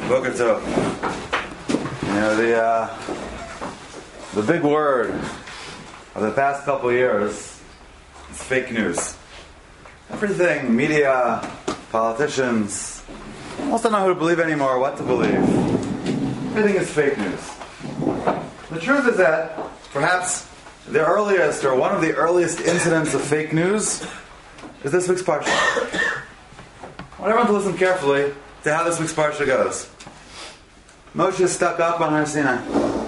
Boker Tov. You know, the big word of the past couple years is fake news. Everything, media, politicians, almost don't know who to believe anymore, what to believe. Everything is fake news. The truth is that perhaps the earliest, or one of the earliest incidents of fake news is this week's Parsha. I want everyone to listen carefully to how this week's Parsha goes. Moshe is stuck up on Har Sinai.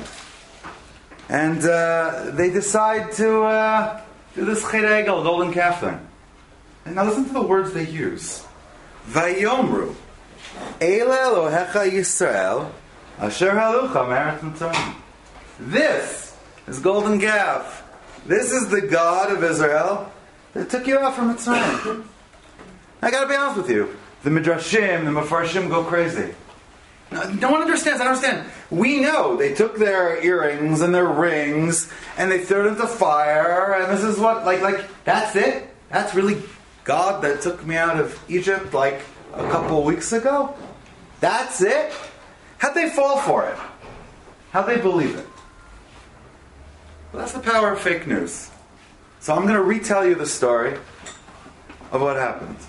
And they decide to do this Chet Egel, golden calf thing. And now listen to the words they use. Vayomru, Eile Elohecha Yisrael, Asher Halucha Me'eretz Mitzrayim. This is golden calf. This is the God of Israel that took you out from Mitzrayim. I gotta be honest with you. The Midrashim, the Mefarshim go crazy. No one understands. I don't understand. We know they took their earrings and their rings and they threw it into fire, and this is what, like, that's it? That's really God that took me out of Egypt like a couple of weeks ago? That's it? How'd they fall for it? How'd they believe it? Well, that's the power of fake news. So I'm going to retell you the story of what happened.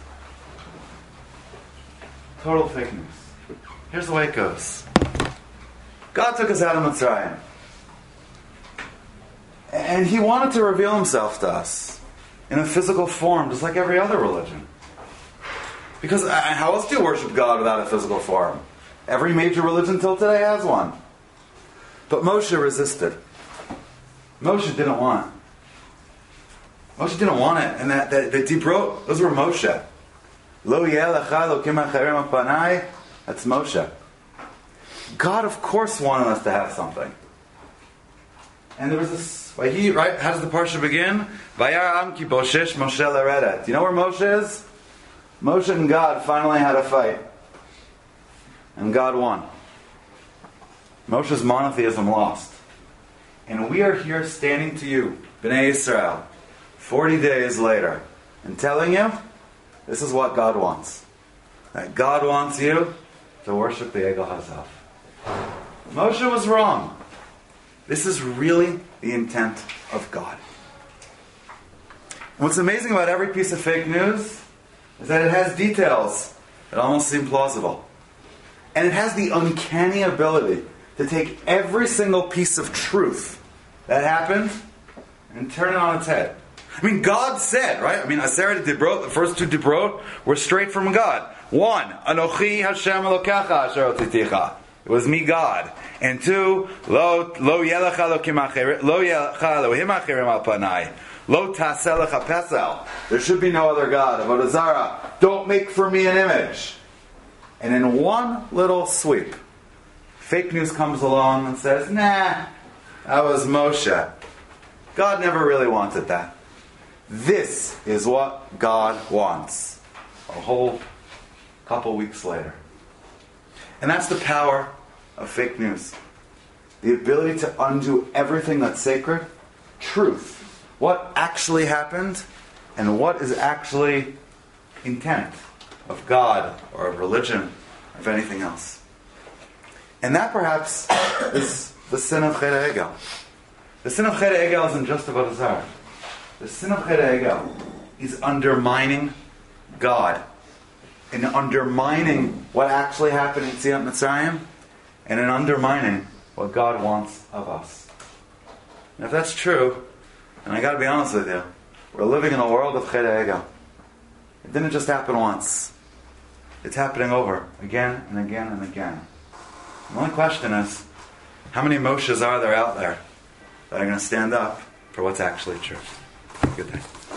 Total fake news. Here's the way it goes. God took us out of Mitzrayim. And He wanted to reveal Himself to us in a physical form, just like every other religion. Because how else do you worship God without a physical form? Every major religion till today has one. But Moshe resisted. Moshe didn't want it. Moshe didn't want it. And the Dibrot, those were Moshe. Lo yeh lecha elokim acherim al panai. That's Moshe. God, of course, wanted us to have something. And there was this, right? How does the parsha begin? Vayar ki boshesh Moshe l'redet. Do you know where Moshe is? Moshe and God finally had a fight. And God won. Moshe's monotheism lost. And we are here standing to you, Bnei Israel, 40 days later, and telling you, this is what God wants. That God wants you to worship the Egel Hazaf. Moshe was wrong. This is really the intent of God. And what's amazing about every piece of fake news is that it has details that almost seem plausible. And it has the uncanny ability to take every single piece of truth that happened and turn it on its head. I mean, God said, right? I mean, Aseret Dibrot, the first two Dibrot, were straight from God. 1, Anochi Hashem Elokecha Asher Otiticha. It was me, God. And 2, Lo Yelecha Elohim Acherim Al Panai. Lo Taseh Lecha Pesel. There should be no other God. Avodah Zarah. Don't make for me an image. And in one little sweep, fake news comes along and says, nah, that was Moshe. God never really wanted that. This is what God wants. A whole couple weeks later. And that's the power of fake news. The ability to undo everything that's sacred. Truth. What actually happened and what is actually intent of God or of religion or of anything else. And that perhaps is the sin of Chet Egel. The sin of Chet Egel isn't just about Zarah. The sin of Chet Egel is undermining God, and undermining what actually happened in Tziat Mitzrayim, and in undermining what God wants of us. And if that's true, and I got to be honest with you, we're living in a world of Chet Egel. It didn't just happen once. It's happening over again and again and again. The only question is, how many Moshes are there out there that are going to stand up for what's actually true? Good day.